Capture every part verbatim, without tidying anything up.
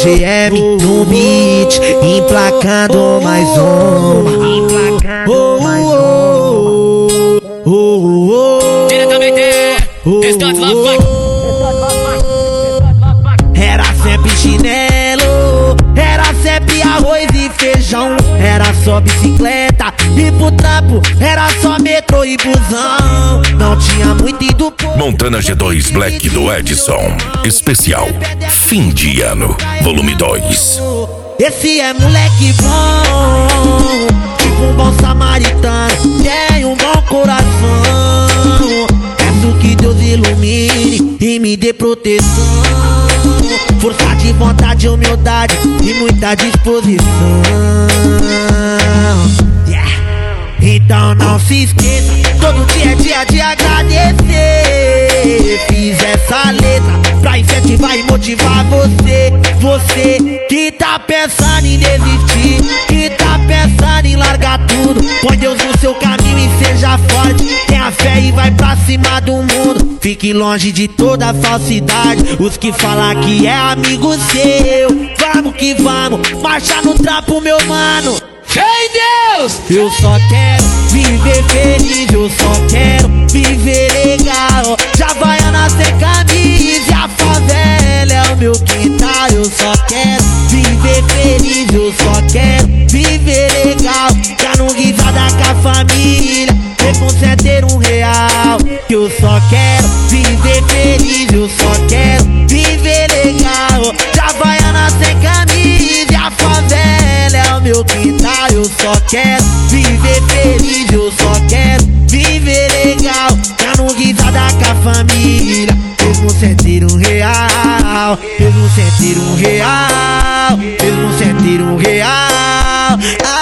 G M no beat, emplacando mais uma. Oh, oh, oh, oh, oh. Diretamente, Distante Love. Era sempre chinelo, era sempre arroz e feijão, era só bicicleta e pro trampo era só metrô e busão. Não tinha muito e do pouco. Montana G dois Black do Edson, especial fim de ano, volume dois. Esse é moleque bom, tipo um bom samaritano, tem um bom coração. Peço que Deus ilumine e me dê proteção, força de vontade, humildade e muita disposição. Yeah. Então não se esqueça, todo dia é dia de agradecer. Fiz essa letra pra incentivar e motivar você. Você que tá pensando em desistir, que tá pensando em largar tudo, põe Deus no seu caminho e seja forte. Tenha fé e vai pra cima do mundo. Fique longe de toda falsidade, os que falam que é amigo seu. Vamos que vamos, marcha no trapo, meu mano. Ei, Deus! Eu só quero viver feliz, eu só quero viver legal. Já vai nascer camisa e a favela é o meu quintal. Eu só quero viver feliz, eu só quero viver legal. Dando risada com a família, mesmo sem ter um real. Eu só quero viver feliz, eu só quero viver legal. Já vai nascer camisa e a favela é o meu quintal. Eu só quero viver feliz, eu só quero viver legal. Dando risada com a família, mesmo sem ter um real. Mesmo sem ter um real, mesmo sem ter um real.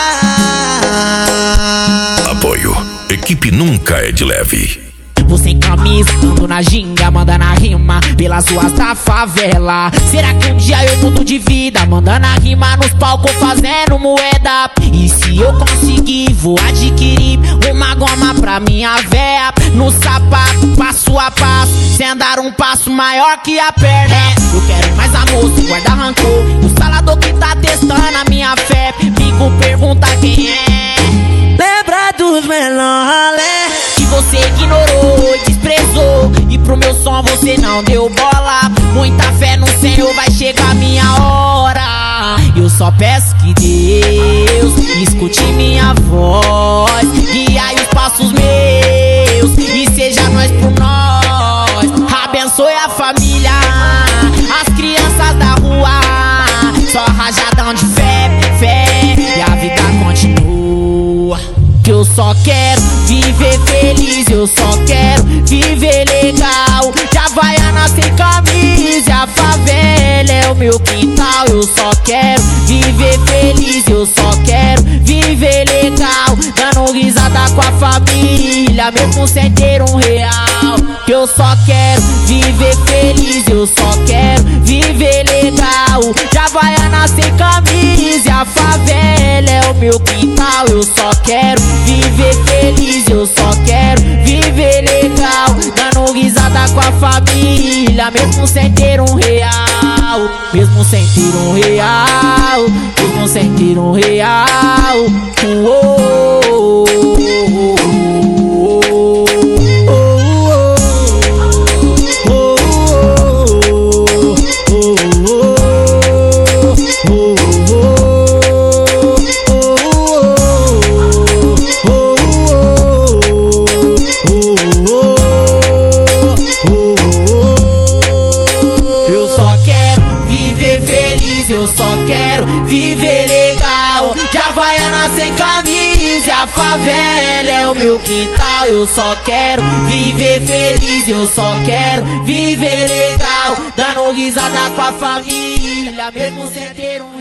Ah. Apoio, equipe nunca é de leve. Vou sem camisa, ando na ginga, mandando a rima pelas ruas da favela. Será que um dia eu mudo de vida, mandando a rima nos palcos, fazendo moeda? E se eu conseguir, vou adquirir uma goma pra minha véia. No sapato, passo a passo, sem andar um passo maior que a perna. Eu quero mais amor, sem guardar rancor. E o salador que tá testando a minha fé, Pico pergunta quem é. Lembra dos menor ralé Que você ignorou e desprezou, e pro meu som você não deu bola. Muita fé no Senhor, vai chegar minha hora. Eu só peço que Deus escute minha voz, guia os passos meus e seja nós por nós. Abençoe a família, as crianças da rua, só rajadão de fé, fé, e a vida continua. Que eu só quero viver feliz, eu só quero viver legal. Já vai nascer camisa e a favela é o meu quintal. Eu só quero viver feliz, eu só quero viver legal. Dando risada com a família, mesmo sem ter um real. Que eu só quero viver feliz, eu só quero viver legal. Já vai nascer camisa e a favela é o meu quintal. Eu só quero viver feliz, eu só quero viver legal. Dando risada com a família, mesmo sem ter um real. Mesmo sem ter um real, mesmo sem ter um real. Uou, uou, uou, eu só quero viver legal. Já vai nascer camisa e a favela é o meu quintal. Eu só quero viver feliz, eu só quero viver legal. Dando risada com a família, mesmo sem ter um